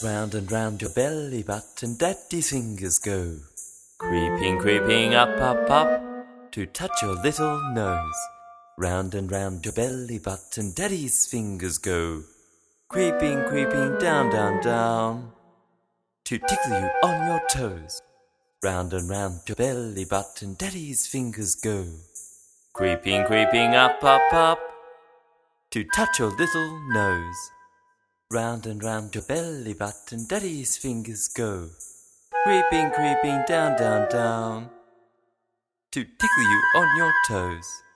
Round and round your belly button Daddy's fingers go. Creeping, creeping up, up, up to touch your little nose. Round and round your belly button Daddy's fingers go. Creeping, creeping down, down, down to tickle you on your toes. Round and round your belly button Daddy's fingers go. Creeping, creeping up, up, up to touch your little nose. Round and round your belly button Daddy's fingers go. Creeping, creeping down, down, down to tickle you on your toes.